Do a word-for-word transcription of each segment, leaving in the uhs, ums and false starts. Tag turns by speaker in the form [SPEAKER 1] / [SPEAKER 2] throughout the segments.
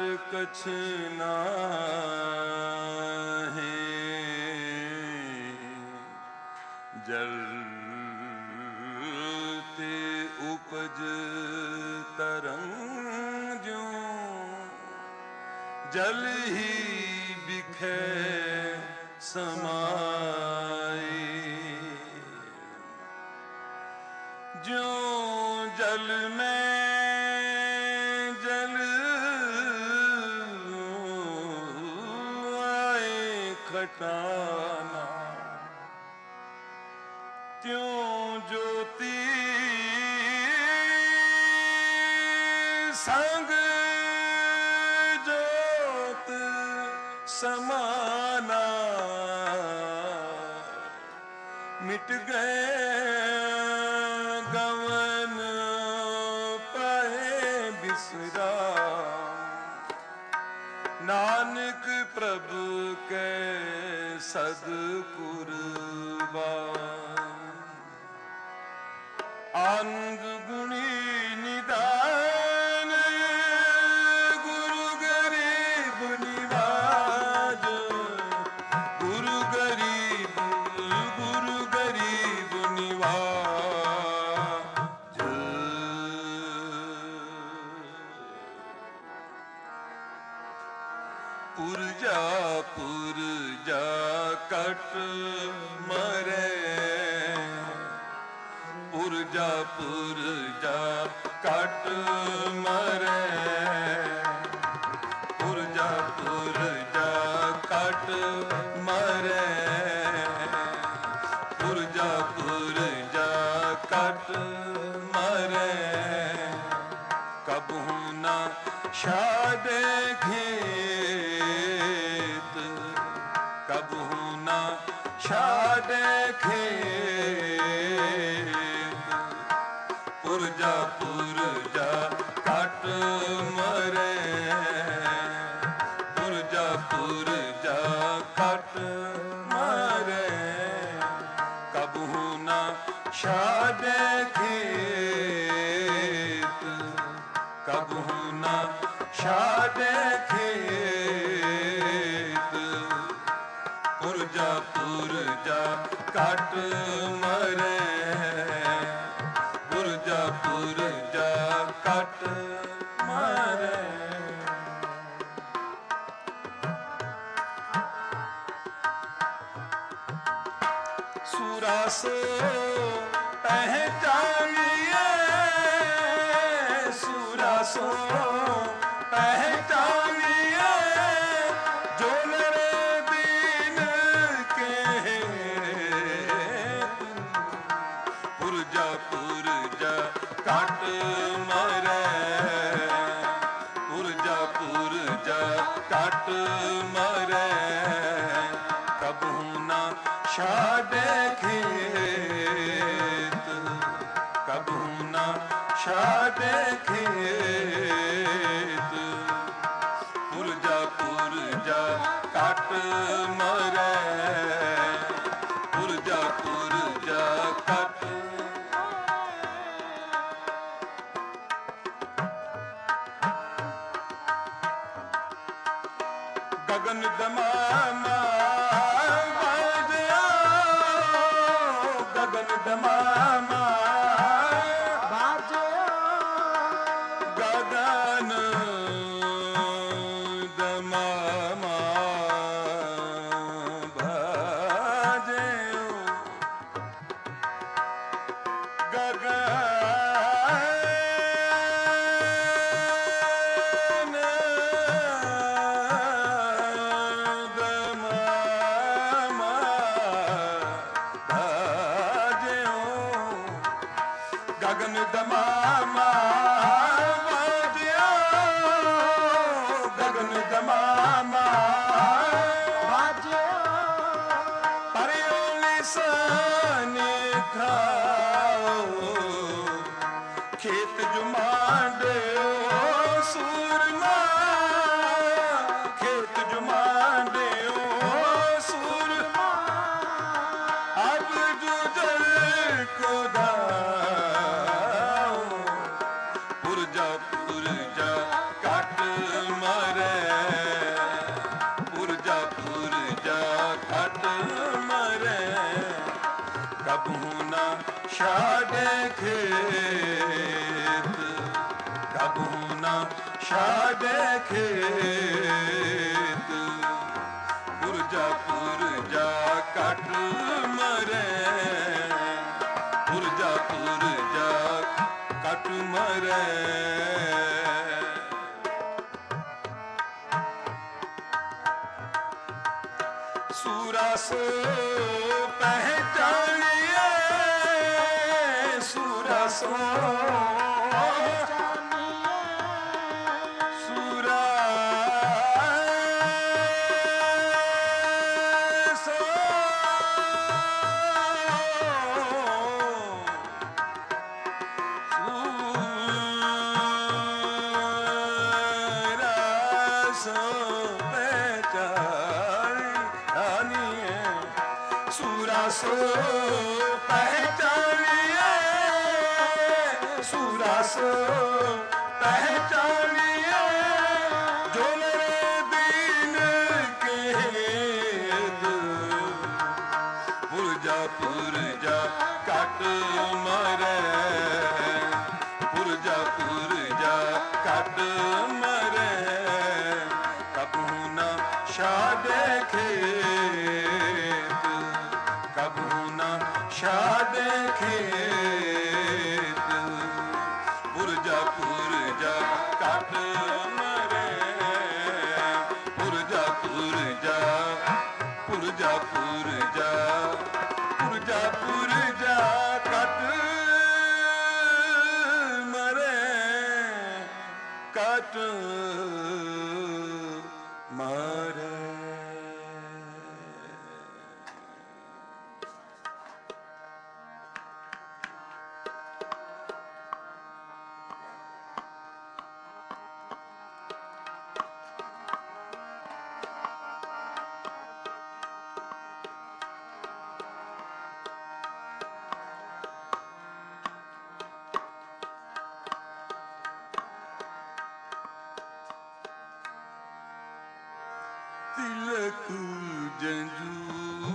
[SPEAKER 1] कछ नाहि, जल ते उपज तरंग ज्यों, जल ही बिखे समाई। ज्यों जल में जल आए खटाना, त्यों ज्योति संग ज्योत समाना। मिट गए गवन पाए बिसराम, नानक प्रभु के सद्कुरबान। आनंद गुणी निदान, गुरु गरीब निवाज, गुरु गरीब गुरु गरीब निवाज। पुरजा पुरजा कट मरे, पुरजा पुरजा कट मरे, पुरजा पुरजा कट मरे, पुरजा पुरजा कट मरे। कबहू न शादे खेत, कबहू न शादे खेत, पुरजा पुरजा कट मरे, पुरजा पुरजा कट मरे। कबहू न शादे खेत, कबहू न शादे खेत, पुरजा पुरजा कट मरे, पुरजा पुरजा कट मरे। सुरासो पहचानिए, सुरासो पहचानिए, जो मेरे दीन के पुरजा पुरजा कट मरे, पुरजा पुरजा कट मरे। कबहू न शादे खेत, कबहू न शादे खेत, पुरजा पुरजा कट मरे, पुरजा पुरजा कट। गगन दमामा बाजया, गगन दमामा बाजया, गगन दमामा बाजयो, गगन गगन दमामा बाजया, गगन दमामा बाजया। परियों निशाने खाओ, खेत जुमांडे सूरमा, खेत जुमांडे सूरमा। अब जुजल को दाओ, पुरजा पुरजा कट मरे, कबहू न छाड़े खेत, कबहू न छाड़े खेत। पुरजा पुरजा कट मरे, पुरजा पुरजा कट मरे। सूरा सो पहचानिए, सूरा सो सूरा सो सूरा सो पहचानिए, सूरा सो पहचानिए, सूरा सो पहचानिए। जो मेरे दीन के हेत, पुरजा पुरजा कट मरे, पुरजा पुरजा कट मरे। कबहू न छाड़े खेत, कबहू न छाड़े खेत। पुरजा पुरजा कट मरे, पुरजा पुरजा, पुरजा पुरजा, पुरजा पुरजा कट मरे, कट मरे। तिलक जंजू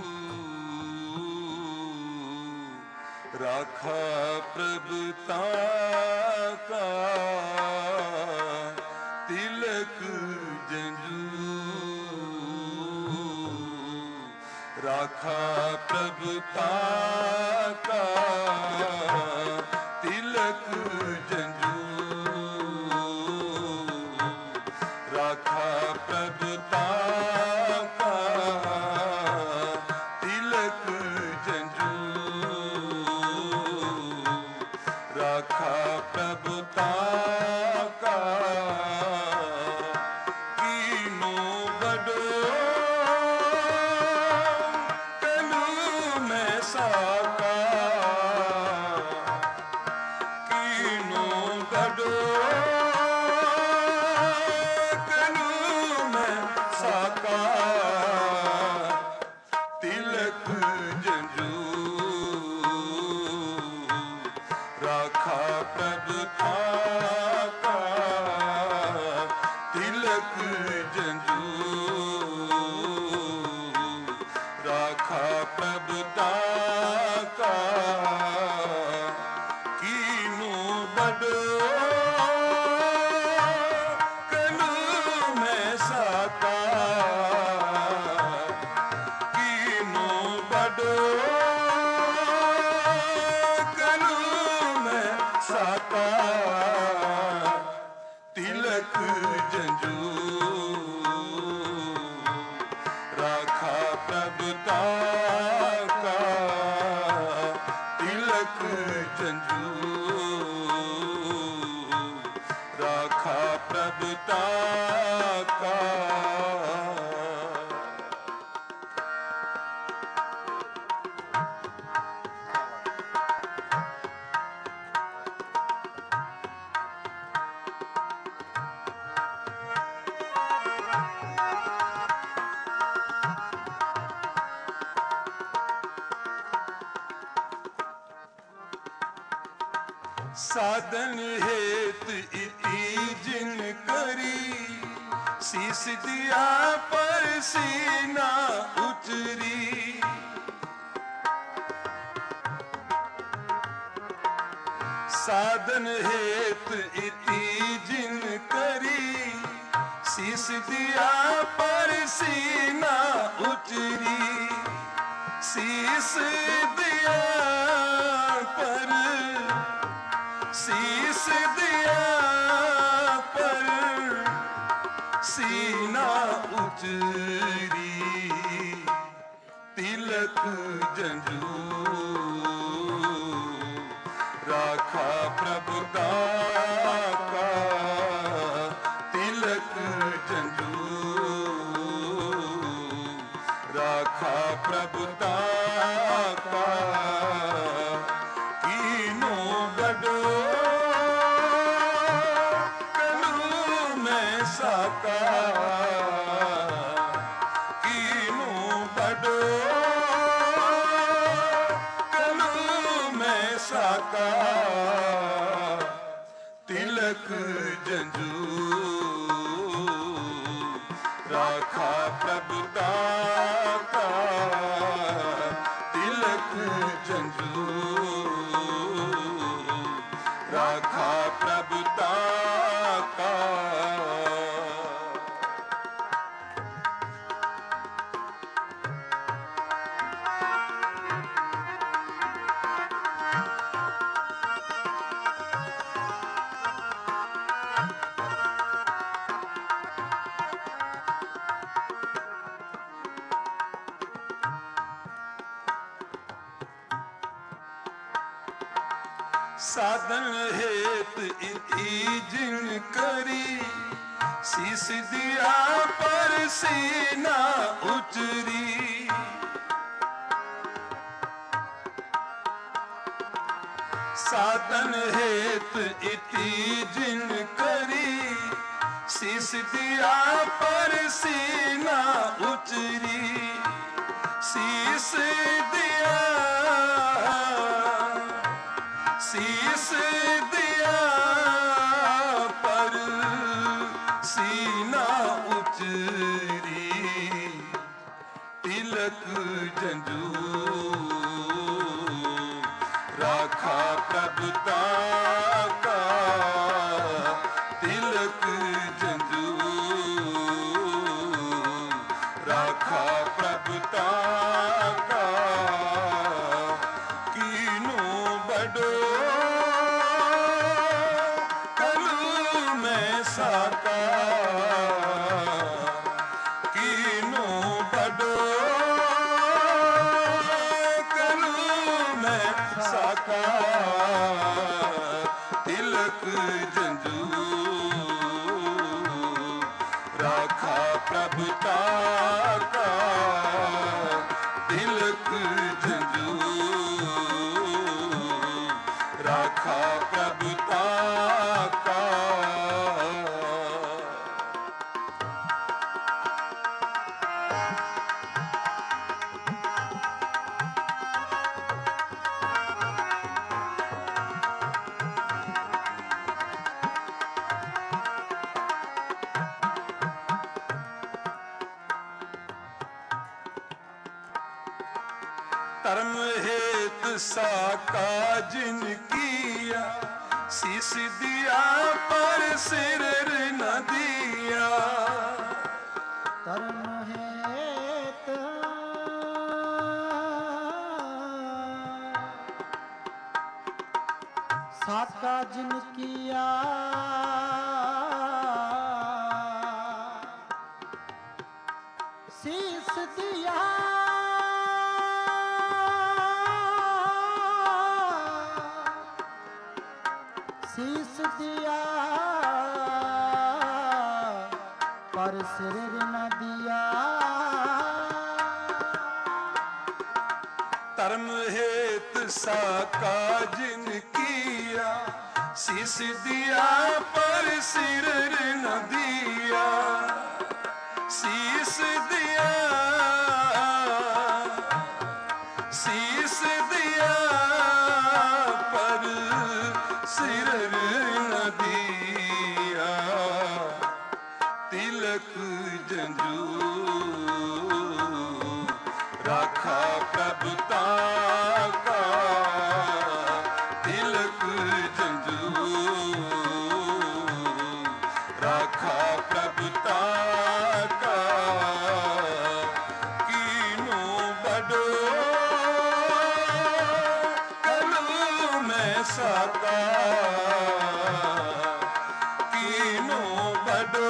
[SPEAKER 1] राखा प्रभुता का, तिलक जंजू राखा प्रभुता का। तिलक जंजू राखा प्रभुता का, तिलक जंजू राखा प्रभुता का। कीनो बड़ो कलू में साका, कीनो बड़ो साका। तिलक जंजू राखा प्रभुता का, तिलक जंजू राखा प्रभुता का। कीनो बड़ो कलू में साका, कीनो बड़ो कलू में साका। तिलक जंजू राखा प्रभुता का, तिलक जंजू राखा प्रभुता का। साधन हेत इति जिन करी, शीस दिया पर सीना उतरी। साधन हेत इति जिन करी, शीस दिया पर सीना उचरी। शीस दिया पर, शीस दिया पर सीना उचरी। तिलक जंजू राखा प्रभुता का, तिलक जंजू राखा प्रभुता का। कीनो बडो कलू में साका, कीनो बडो कलू में साका। तिलक जंजू राखा प्रभुता का, तिलक जंजू राखा प्रभुता का। साधन हेत इति जिन करी, शीस दिया पर सीना उचरी। साधन हेत इति जिन करी, शीस दिया पर सीना उचरी। शीस दिया, शीस दिया पर सीना उचरी। तिलक जंजू राखा प्रभुता का, तिलक जंजू राखा प्रभुता का। कीनो बडो कलू में साका, कीनो बडो कलू में साका। तिलक जंजू राखा प्रभुता का, तिलक जंजू राखा प्रभुता का। धर्म हेत साका जिन किया, शीस दिया पर सिर न दिया।
[SPEAKER 2] धर्म हेत साका जिन किया, शीस दिया शीस दिया पर सिर न दिया।
[SPEAKER 1] धर्म हेत साका जिन किया, शीस दिया पर सिर न दिया। शीस दिया, शीस दिया पर सिर न दिया। तिलक जंजू राखा प्रभुता का, तिलक जंजू साका कीनो बड़ो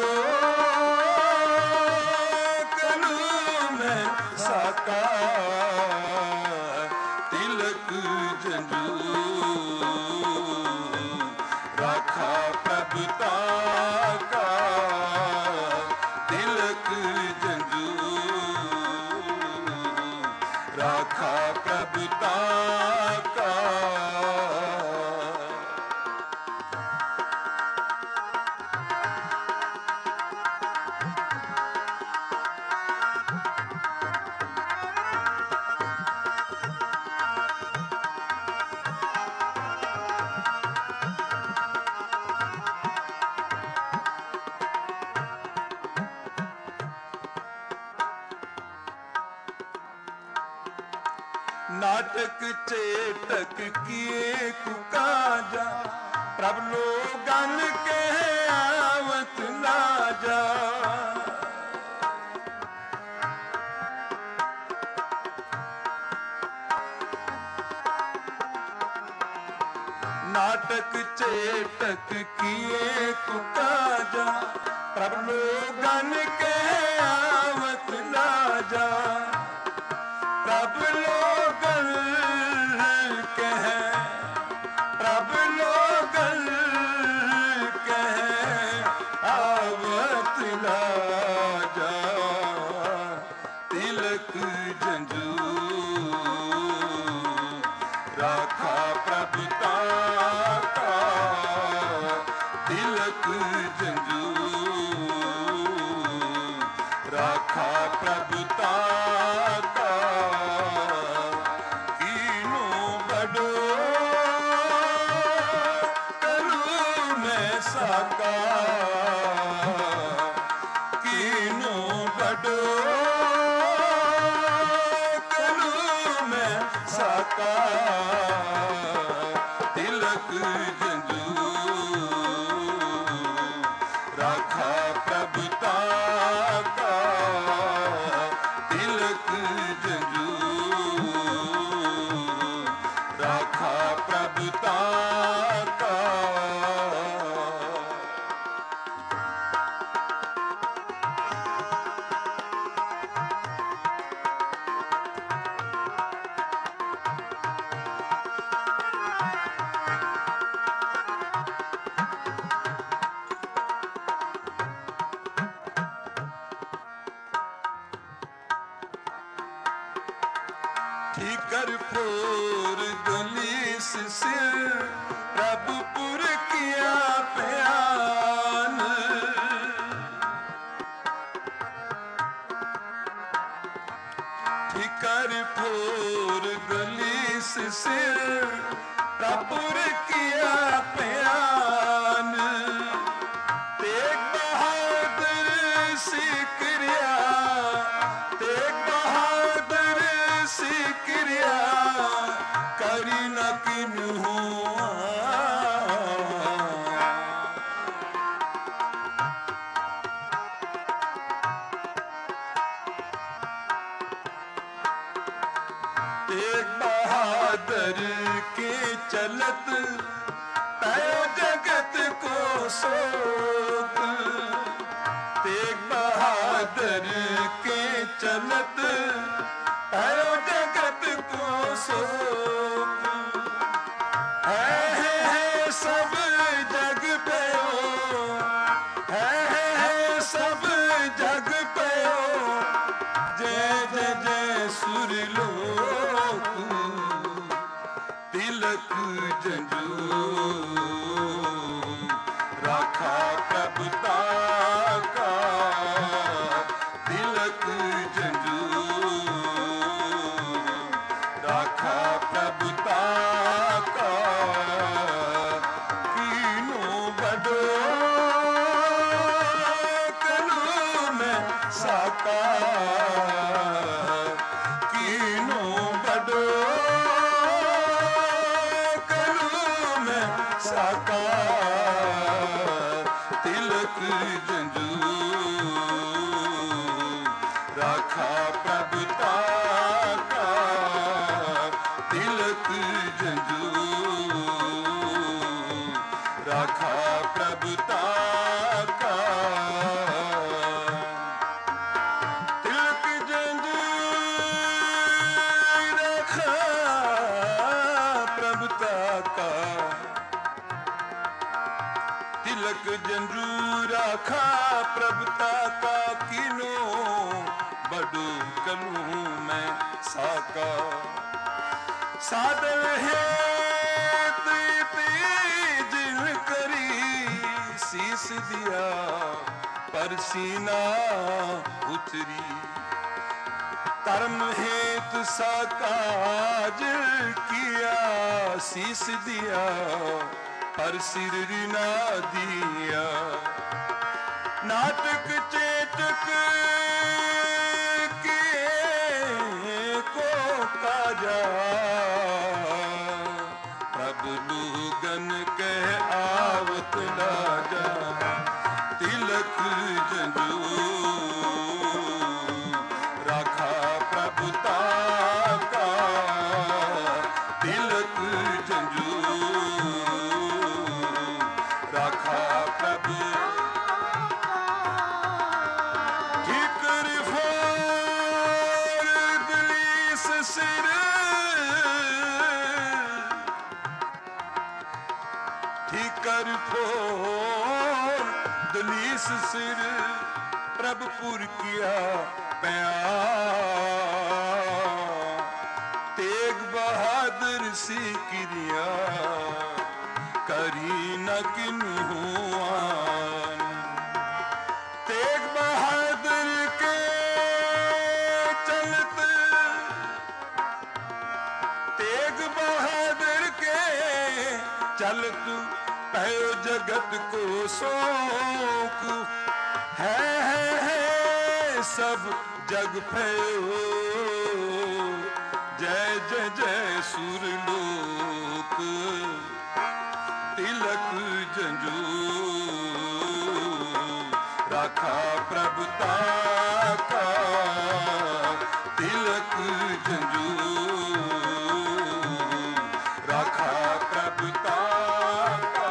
[SPEAKER 1] कलू में साका तिलक जंजू राखा प्रभुता का तिलक जंजू राखा प्रभुता का नाटक चेटक किए कुकाजा प्रभ लोगन के आवत ना जा नाटक चेटक किए कुकाजा प्रभ लोगन के आवत ना जा प्रभ लोगन कह प्रभ लोगन कह आवत ना जा तिलक जंजू राखा प्रभुता का तिलक जंजू राखा प्रभुता का कीनो बड़ो कलू में साका कीनो बड़ो कलू में साका तिलक जंजू राखा प्रभुता का तिलक जंजू राखा प्रभुता का ठीकर फोर गलीस सिर प्रभुपुर किया प्यान ठीकर फोर गलीस सिर प्रभुपुर किया प्यान तेग बहादुर सिकरिया तेग बहादुर सिकरिया करी न किन्हू तेग बहादुर के चलत तयो जगत को सोत तेग बहादुर के चलत तयो जगत को सोत है है है सब जग पे ओ है है है सब जग पे ओ जय जय जय सुरलोक तिलक जंजू राखा प्रभुता का तिलक जंजू राखा प्रभुता का कीनो बड़ो कलू में साका कीनो बड़ो कलू में साका तिलक जंजू राखा प्रभुता का तिलक जंजू साका तिलक जंजू राखा प्रभुता का किनो बड़ो कलू मैं साका सादर है जिन करी शीस दिया पर सीना उतरी धर्म हेतु साकाज किया शीस दिया पर सिर ना दिया नाटक चेटक के को काजा प्रभु लूगन कह आवत लाजा तिलक जंजू राखा प्रभुता का तिलक जंजू राखा प्रभु ठिकर फोर दलीस सिर ठिकर फोर दलीस सिर प्रभुपुर किया तेग बहादुर सी क्रिया करी न किन्हुआन तेग बहादुर के चलत तेग बहादुर के चलत पयो जगत को शोक है, है, है सब जग भयो जय जय जय सुरलोक तिलक जंजू राखा प्रभुता का तिलक जंजू राखा प्रभुता का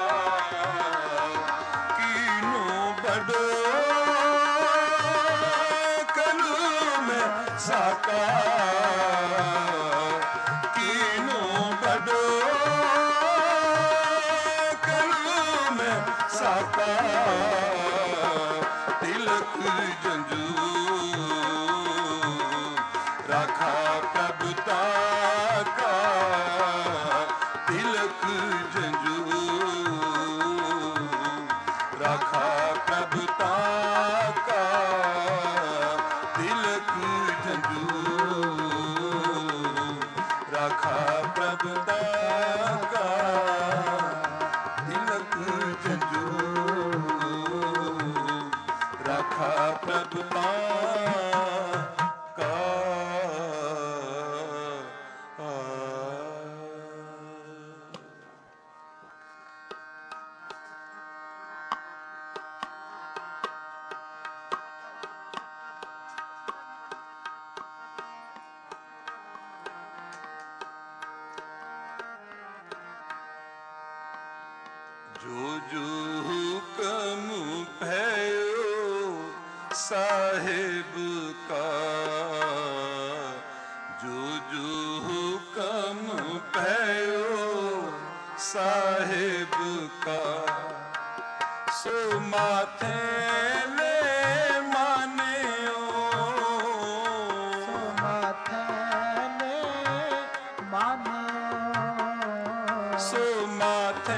[SPEAKER 1] कीनो बड़ो साका कीनो बड़ो कलू में साका तिलक जंजू राखा प्रभुता का तिलक जंजू राखा प्रभुता का तिलक राखा प्रभुता का तिलक जंजू राखा प्रभुता का जो जो हुक्म भयो साहिब का जो जो हुक्म भयो साहिब का सो माथे ले माने
[SPEAKER 2] सो माथे ले माने
[SPEAKER 1] सो माथे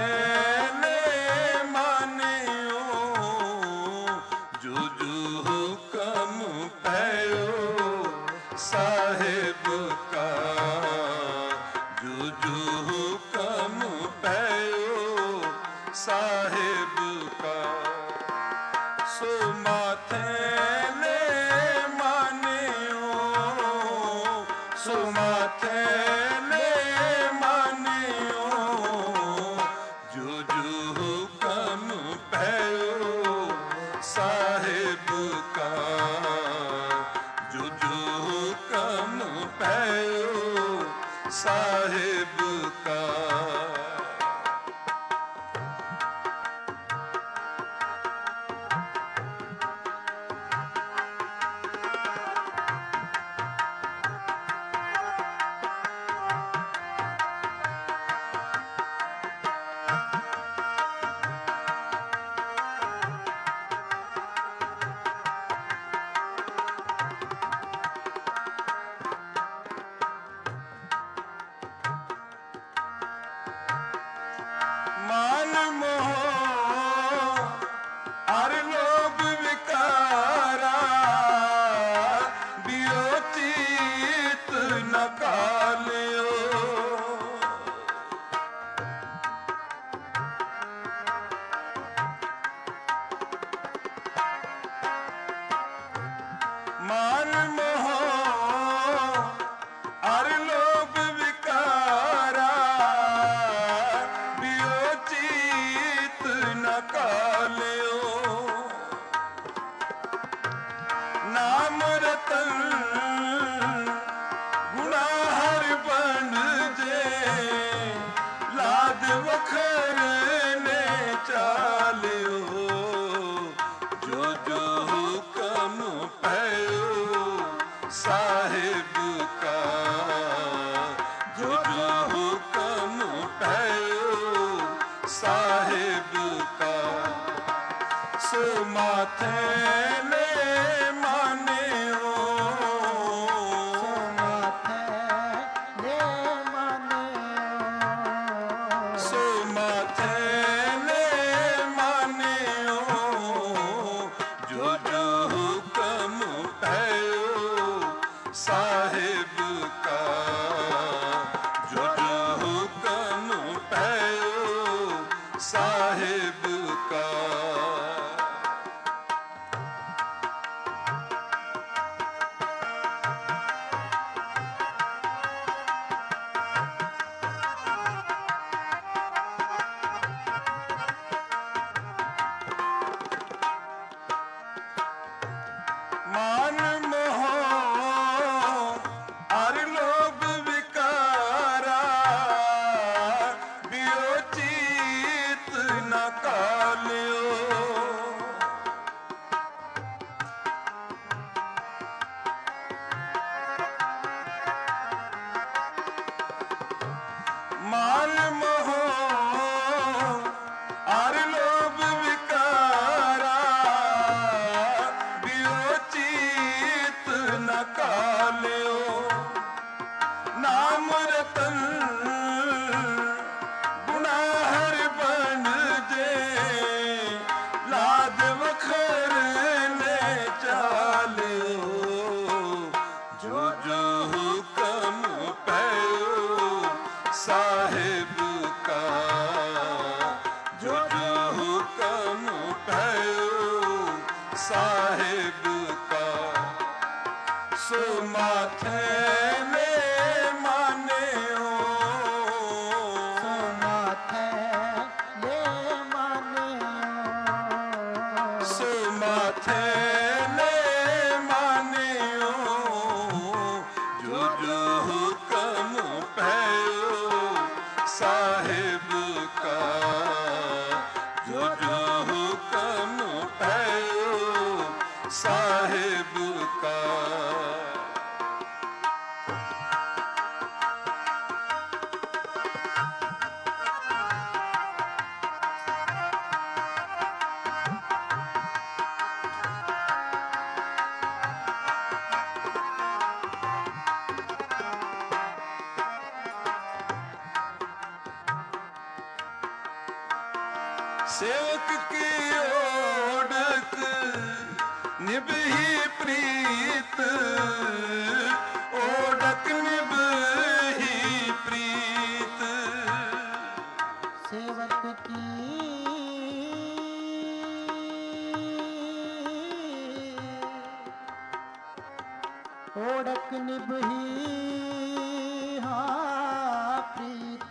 [SPEAKER 1] साहिब का जो जो हुक्म भयो साहिब का सो माथे ले मानियो सो माथे ले मानियो जो जो हुक्म भयो साहिब का जो जो हुक्म भयो साहिब का माथे ने मानियो
[SPEAKER 2] सो माथे ने मानियो
[SPEAKER 1] सो माथे ने मानियो जो जो हुक्म भयो साहिब का जो जो हुक्म भयो साहिब का मान मोह अर लोभ विकारा वियोचित न काल्यो मान मोह अर लोभ विकारा वियोचित न काल्यो नाम रतन गुनाहर बन जे लाद वखर ने चाल्यो जो जो हुक्म भयो साहिब का जो जो हुक्म भयो साहिब का सो माथे ने मानियो
[SPEAKER 2] सो माथे ने मानियो
[SPEAKER 1] सो माथे ने मानियो जो जो हुक्म भयो साहिब का जो जो हुक्म भयो साहिब का सेवक की ओढ़क निभही प्रीत ओढ़क निभही प्रीत
[SPEAKER 2] सेवक की ओढ़क निभही हाँ प्रीत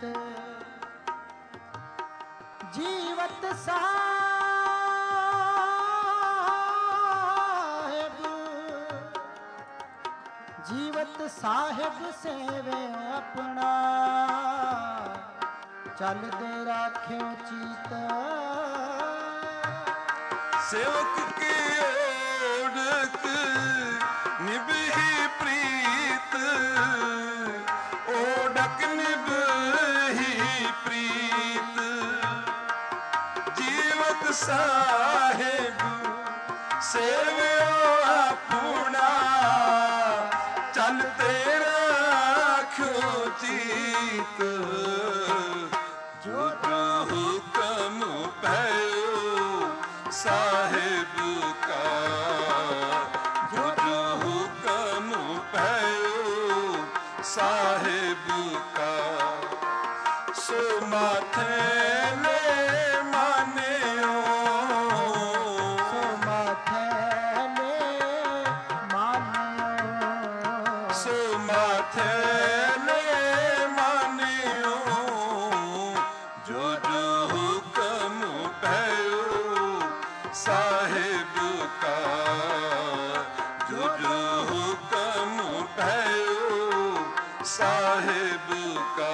[SPEAKER 2] जीवत साहेब जीवत साहेब सेवे अपना चल दे राख्यो चीत
[SPEAKER 1] सेवक की ओढ़क निभही प्रीत ओढ़क निभही प्रीत जीवत साहेब सेव्यो अपना चल तेरा चीत जो जो हुक्म भयो साहिब का जो जो हुक्म भयो साहिब का सो माथे ने मानियो
[SPEAKER 2] सो माथे ने मानियो
[SPEAKER 1] सो माथे ने मानियो जो जो हुक्म भयो साहिब का जो जो हुक्म भयो साहिब का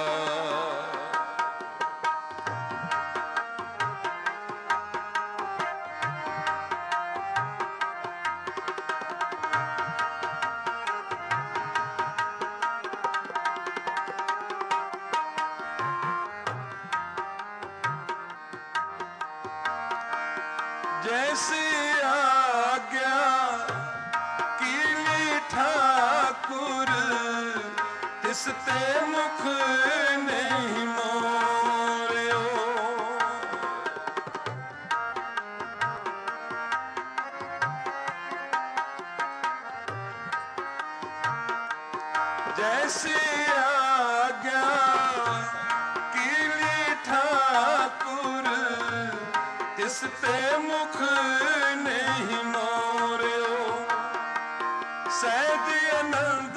[SPEAKER 1] जैसी ते मुख नहीं मोरियो। जैसी आज्ञा कीली ठाकुर तिस ते मुख नहीं मोरियो। सहज आनंद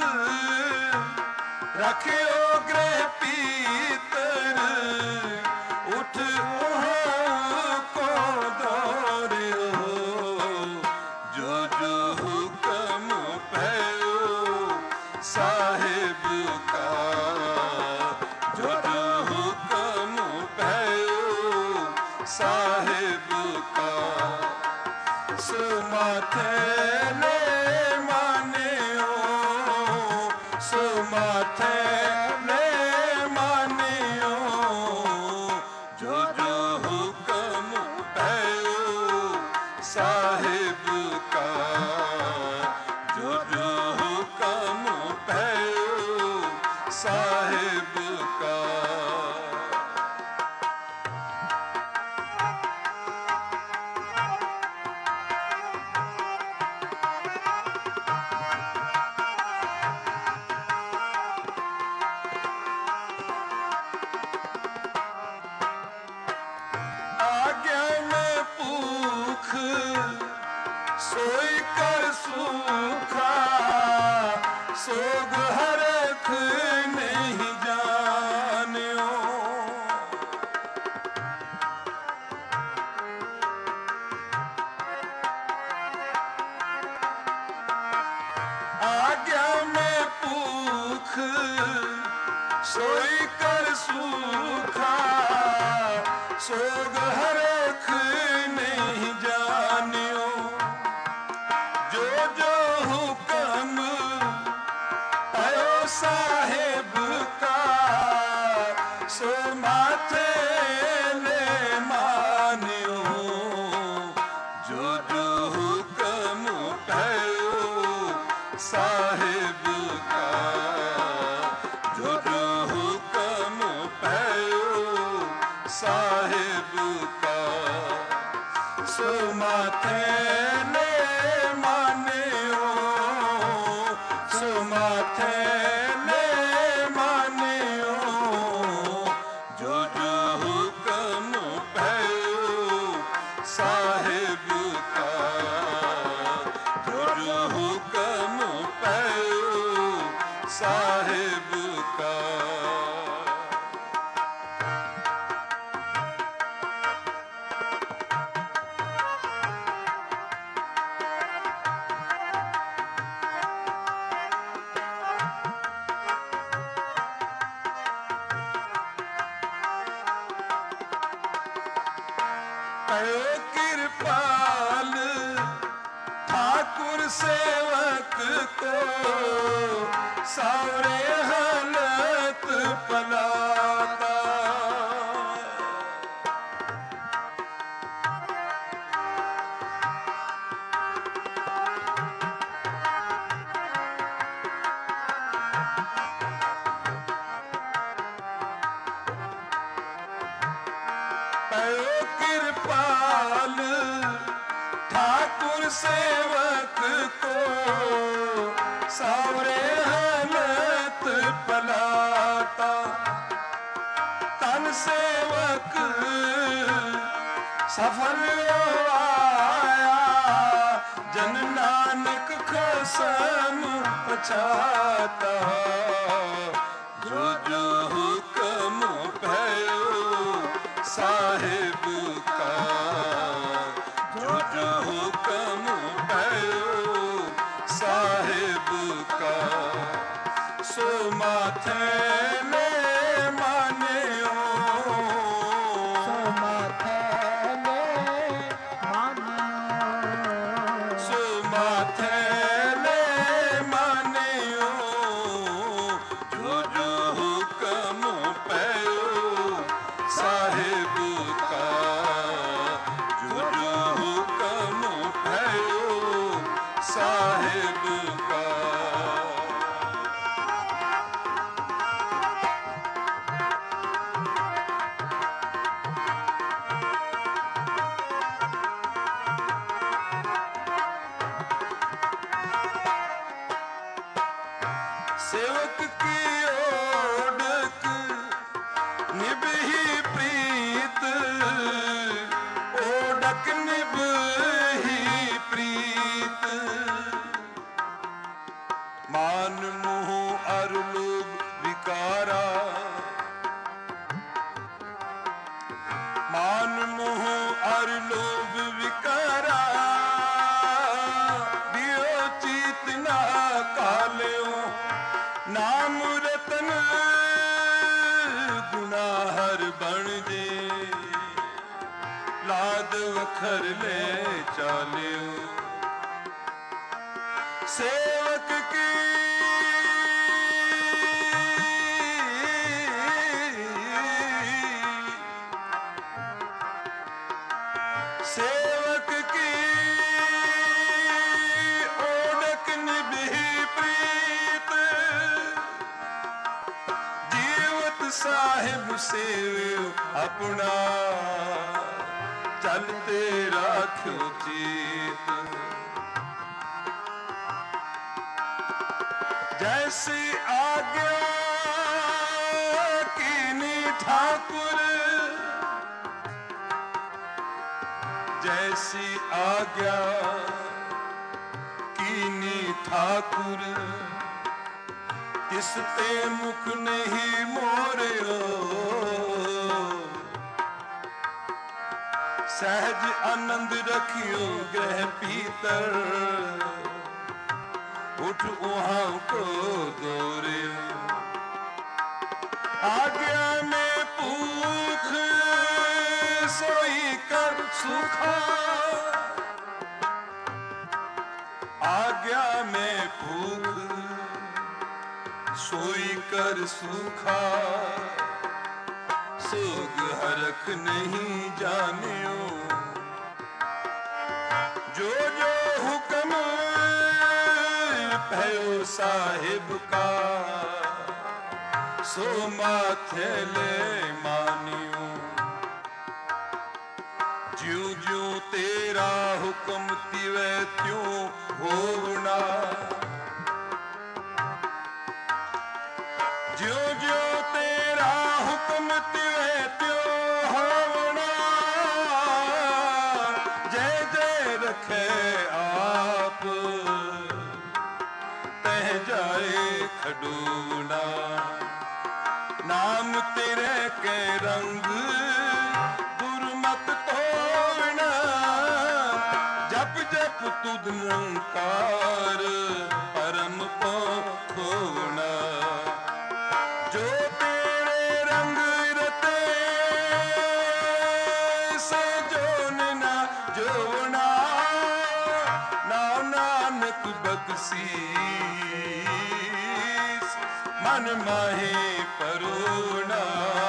[SPEAKER 1] रखियो ग्रह पीतर उठ को दौड़ियो। जो जो हुक्म भयो साहिब का, जो जो हुक्म भयो साहिब का। सो माथे ने मानियो, सो माथे ने मानियो। जो जो हुक्म भयो साहिब का, जो जो हुक्म भयो साहिब का। आज्ञा में पूख सोई कर सूखा, सोग हरख नहीं जानियो। आज्ञा में पूख सोई कर सूखा, सोग हरख नहीं जानियो। जो जो हुक्म भयो साहिब का, सो माथे ने मानियो। जो जो हुक्म भयो साहिब का, जो जो हुक्म भयो साहिब का। सो माथे ने मानियो, सो माथे ने मानियो। जो जो हुक्म भयो साहिब का, जो जो हुक्म भयो साहिब का। भयो कृपाल ठाकुर सेवक को, सावरे हालत पलाता। भयो कृपाल ठाकुर सेवक को, सावरे हालत पलाता। तन सेवक सफल आया, जन नानक कसम पछाता। जो जो हुक्म भयो साहिब का, जो जो हुक्म भयो साहिब का। सो माथे ने मानियो,
[SPEAKER 2] सो माथे ने मानियो।
[SPEAKER 1] सो माथे ने मानियो। जो जो हुक्म भयो साहिब का, साध वखर ले चालियो सेवक की सेवक की ओढ़क निभि प्रीत जीवत साहिब सेव अपना चलते राख्यो चीत जैसी आज्ञा कीनी ठाकुर जैसी आज्ञा कीनी ठाकुर किसते मुख नहीं मोरियो सहज आनंद रखियो ग्रह पीतर उठ वहां को दौड़ियो आज्ञा में पूख सोई कर सुखा आज्ञा में भूख सोई कर सुखा सोग हरख नहीं जानियो जो जो हुक्म भयो साहिब का सो माथे ले मानियो ज्यों ज्यों तेरा हुक्म तिवे त्यों होना ज्यों ज्यों तेरा हुक्म तिवे त्यों होना जय जय रखे आप तह जाए खडूना नाम तेरे के रंग दुर्मत तोड़ना जप जप तुद निरंकार परम को खोना जो तेरे रंग रते से जोन ना जोना नाम नानक बख्शीस मन माहे परोना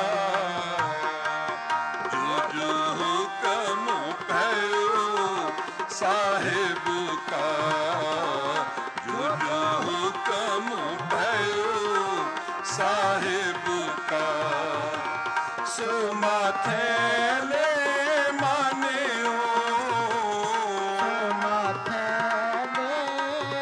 [SPEAKER 1] जो जो हुक्म भयो साहिब का जो जो हुक्म भयो साहिब का सो माथे ले मानियो
[SPEAKER 2] माथे ले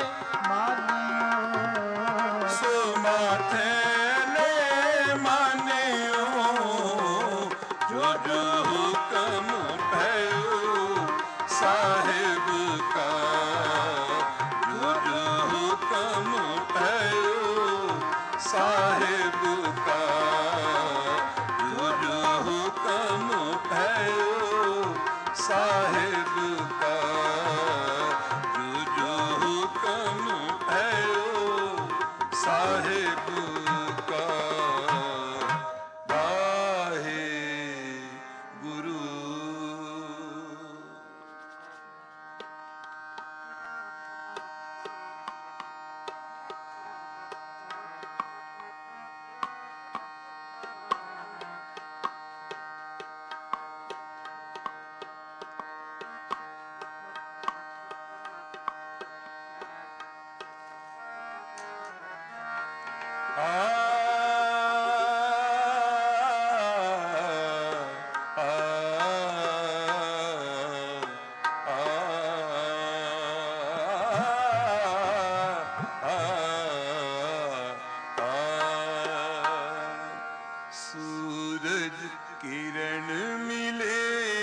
[SPEAKER 2] मानियो
[SPEAKER 1] सो माथे ले मानियो जो जो हुक्म भयो साहिब का जो जो हुक्म भयो साहिब का जो जो हुक्म भयो साहिब का जो जो हुक्म भयो साहिब का वाहे गुरु सूरज किरण मिले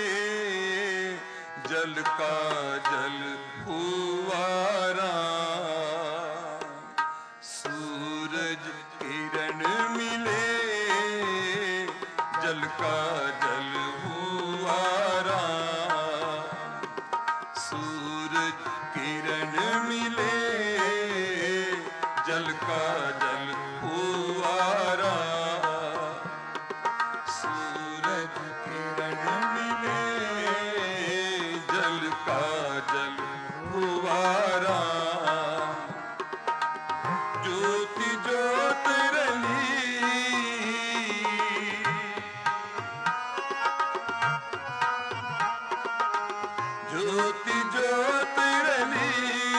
[SPEAKER 1] जल का जल हुआ राम सूरज किरण मिले जल का जल हुआ राम सूरज किरण मिले जल का जल हुआ राम सूरज किरण मिले ज्योति ज्योत रली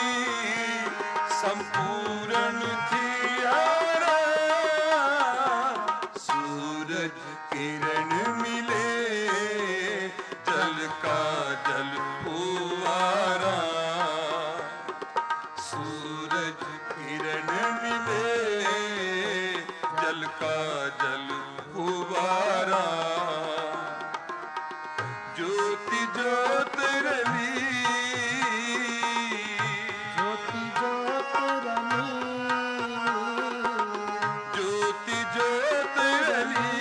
[SPEAKER 1] संपूर्ण थियारा सूरज किरण मिले जल का जल फुवारा सूरज किरण मिले जल का जल फुवारा ज्योति ज्योत रली
[SPEAKER 2] ज्योति ज्योत रली
[SPEAKER 1] ज्योति ज्योत रली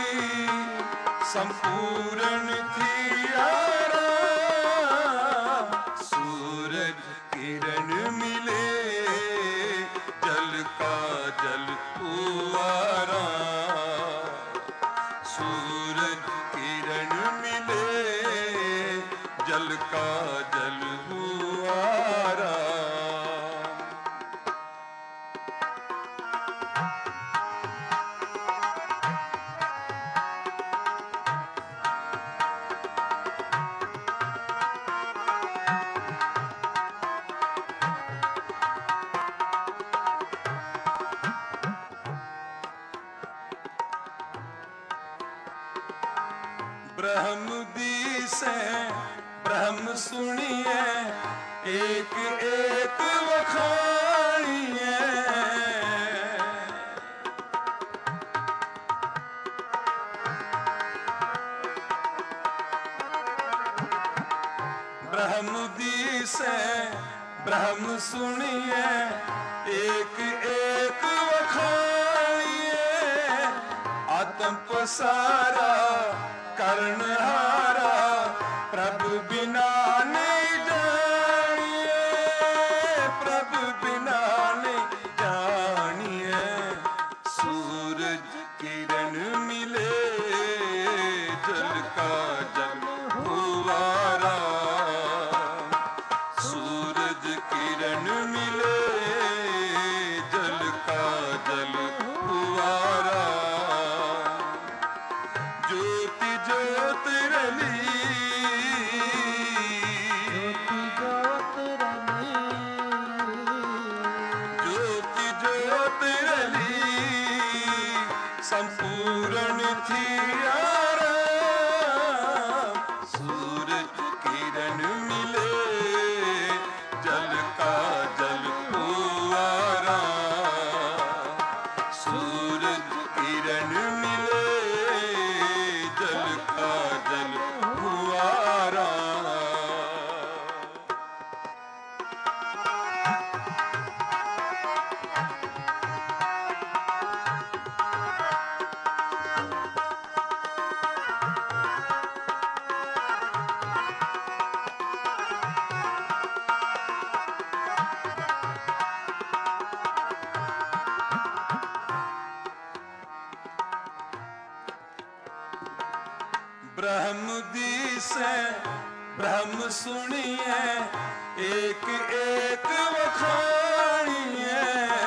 [SPEAKER 1] संपूर्ण थियारा सूरज किरण मिले जल का जल फुवारा सूरज किरण मिले जल का जल फुवारा ब्रह्म दिसे ब्रह्म सुनिए एक एक वखाणिए ब्रह्म दिसे ब्रह्म सुनिए एक एक वखाणिए आत्म पसारा कर्णहारा प्रभु बिना नहीं जानिए प्रभु बिना नहीं जानिए सूरज किरण मिले जल का जल फुवारा सूरज किरण मिले जल का जल फुवारा ज्योति ज्योत रली
[SPEAKER 2] ज्योति ज्योत रली
[SPEAKER 1] ज्योति ज्योत रली संपूर्ण थियारा सूरज किरण मिले जल का जल फुवारा सूरज किरण मिले जल का जल फुवारा ब्रह्म दिसे ब्रह्म सुनिए एक एक वखाणिए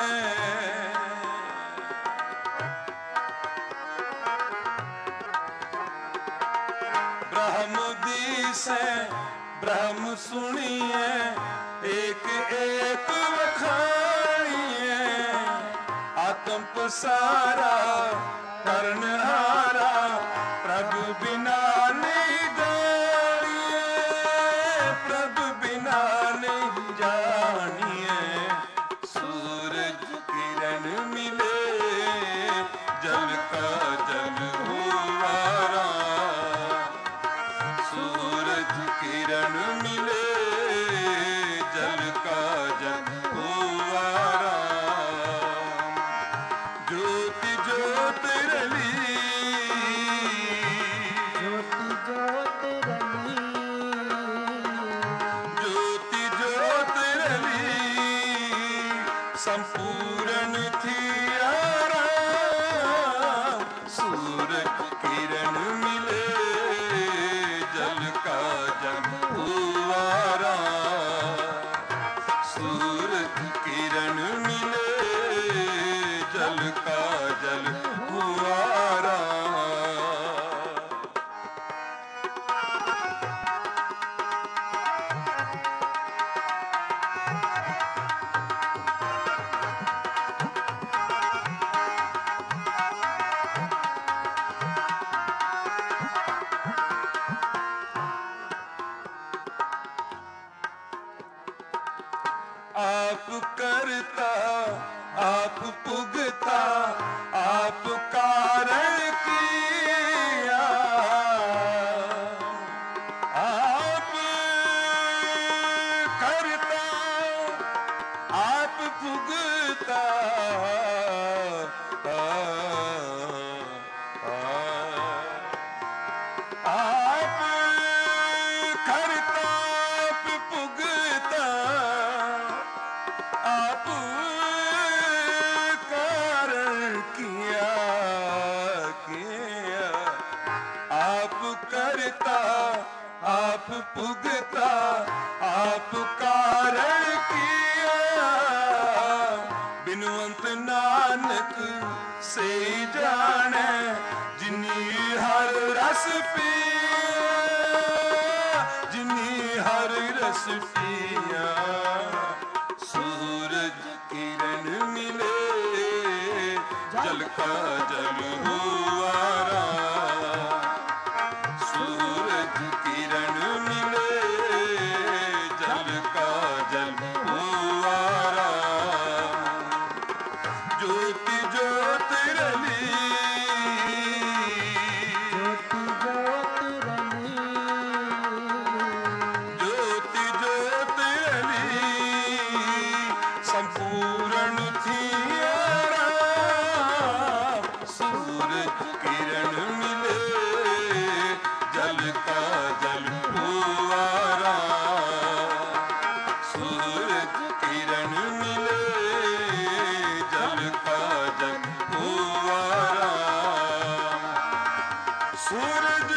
[SPEAKER 1] ब्रह्म दिसे ब्रह्म सुनिए एक एक वखाणिए आत्म पसारा कर्णहारा प्रभु बिना नहीं जानिए प्रभु बिना नहीं जानिए सूरज किरण मिले जल का जल फुवारा सूरज किरण मिले जल का जल फुवारा ज्योति ज्योत रली करता आप पुगता आप कारण किया आप करता आप पुगता आ, आ, आप करता आप पुगता आप कारण किया किया आप करता आप पुगता आप कारण किया बिनवंत नानक से जाने जिनी हर रस पिया जिनी हर रस पिया सूरज किरण मिले जल का जल हुआ राम सूरज किरण मिले जल का जल हुआ राम ज्योति ज्योत रली
[SPEAKER 2] ज्योति ज्योत रली
[SPEAKER 1] ज्योति ज्योत रली संपूर्ण थी राम सूरज किरण मिले जल का जल हुआ राम सूरज किरण मिले जल का जल हुआ राम सूरज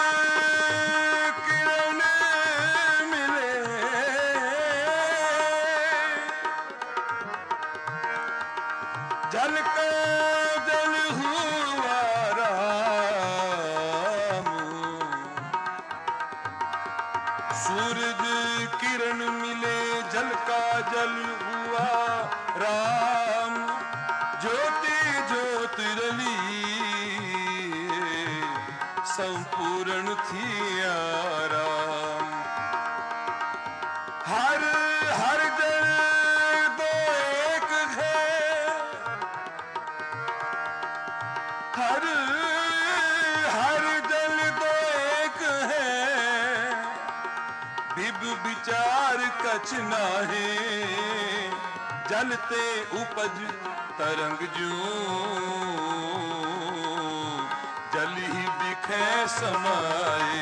[SPEAKER 1] किरण मिले जल का जल हुआ राम सूरज किरण मिले जल का जल हुआ राम ज्योति ज्योत रली संपूर्ण थी राम हर हर जल दो एक है हर हर जल दो एक है बिब विचार कछ नाहे जलते उपज तरंग जू जल ही बिखे समाए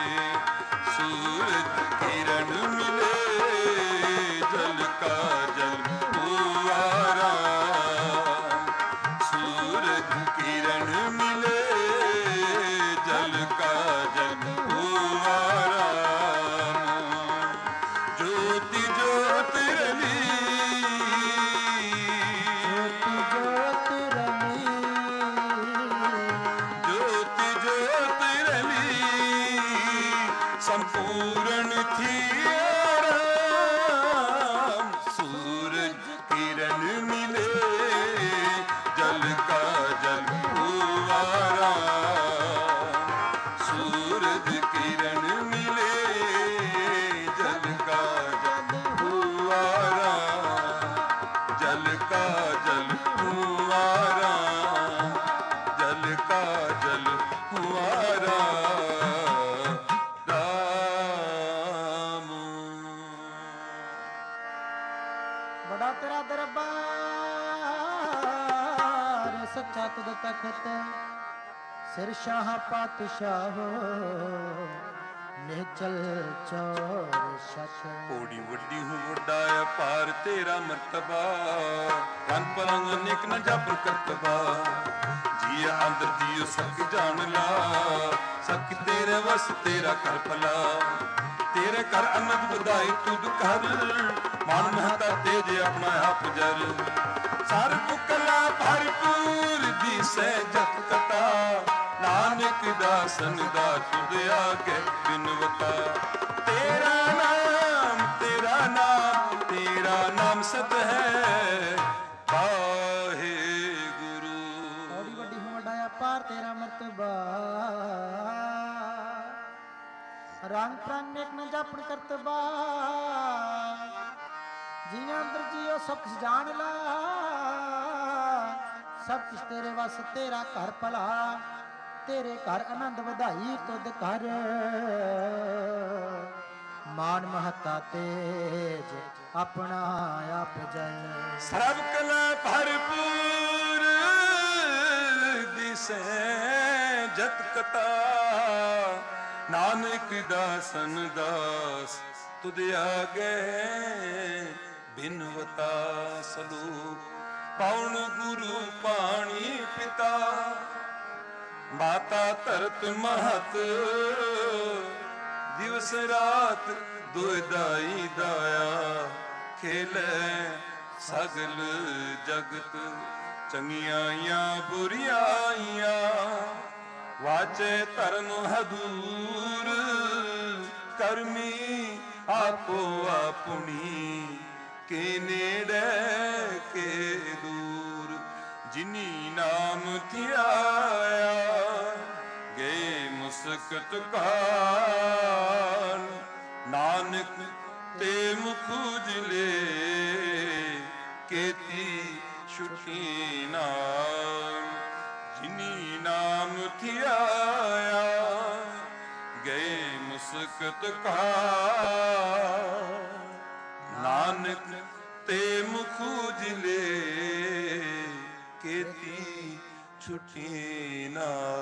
[SPEAKER 1] सूरज किरण मिले जल का जल हुआ राम सूरज किरण मिले जल का जल हुआ राम ज्योति ज्योत रली
[SPEAKER 2] ज्योति ज्योत रली
[SPEAKER 1] ज्योति ज्योत रली संपूर्ण थी राम सूरज किरण मिले जल का जल हुआ राम सूरज किरण मिले जल का जल हुआ राम जल का जल हुआ राम जल का जल हुआ राम राम
[SPEAKER 2] बड़ा तेरा दरबार सच्चा तुद तखत सिर शाह पातशाह निचल चौर शत
[SPEAKER 1] ओड़ी वड्डी हूँ वड्डा पार तेरा मर्तबा रंग पलंग अनेक न जापर करतबा जिया अंदर जियो सक जान ला सक तेरे वस तेरा कर भला तेरे कर अनंद बधाई तुद कर मान महता तेज अपना आप जर सर पुकला भरपूर दी से जत कता नानक दासन दा तुद आगे बिनवता तेरा नाम तेरा नाम तेरा नाम सत है काहे गुरु
[SPEAKER 2] बड़ी बड़ी हूँ वडाया पार तेरा मर्तबा रंग प्रांग नेक न जापड़ करतबा ਜੀਆਂ ਅੰਦਰ ਜੀਓ ਸਭ ਕੁਛ ਜਾਣ ਲਾ, ਸਭ ਕੁਛ ਤੇਰੇ ਵਸ ਤੇਰਾ ਘਰ ਭਲਾ, ਤੇਰੇ ਘਰ ਆਨੰਦ ਵਧਾਈ ਤੁਧ ਘਰ, ਮਾਨ ਮਹੱਤਾ ਤੇਜ ਆਪਣਾ ਆਪ ਜੈ।
[SPEAKER 1] ਸਰਬ ਕਲਾ ਭਰਪੂਰ ਦਿਸੈ ਜਤ ਕਤਾ, ਨਾਨਕ ਦਾਸਨ ਦਾਸ ਤੁਧ ਆਗੇ ਬਿਨਵਤਾ ਸਲੂਕ, ਪਉਣ ਗੁਰੂ ਪਾਣੀ ਪਿਤਾ, ਮਾਤਾ ਧਰਤ ਮਹਤ, ਦਿਵਸ ਰਾਤ ਦੁਇਦਾਈ ਦਾਇਆ, ਖੇਲੇ ਸਗਲ ਜਗਤ, ਚੰਗਿਆਈਆਂ ਬੁਰੀਆਈਆਂ, ਵਾਚੇ ਧਰਮ ਹਦੂਰ, ਕਰਮੀ ਆਪੋ ਆਪਣੀ, ਕੇ ਨੇੜੇ ਕੇ ਦੂਰ, ਜਿਨੀ ਨਾਮ ਧਿਆਇਆ, ਗਏ ਮੁਸਕਤ ਕਾਲ, ਨਾਨਕ ਤੇ ਮੁਖ ਉਜਲੇ, ਕੇਤੀ ਛੁਟੀ ਨਾਲ, ਜਿਨੀ ਨਾਮ ਧਿਆਇਆ, ਗਏ ਮੁਸਕਤ ਕਾਲ, ਨਾਨਕ ਤੇ ਮੁਖ ਉਜਲੇ, ਕੇਤੀ ਛੁਟੀ ਨਾਲ।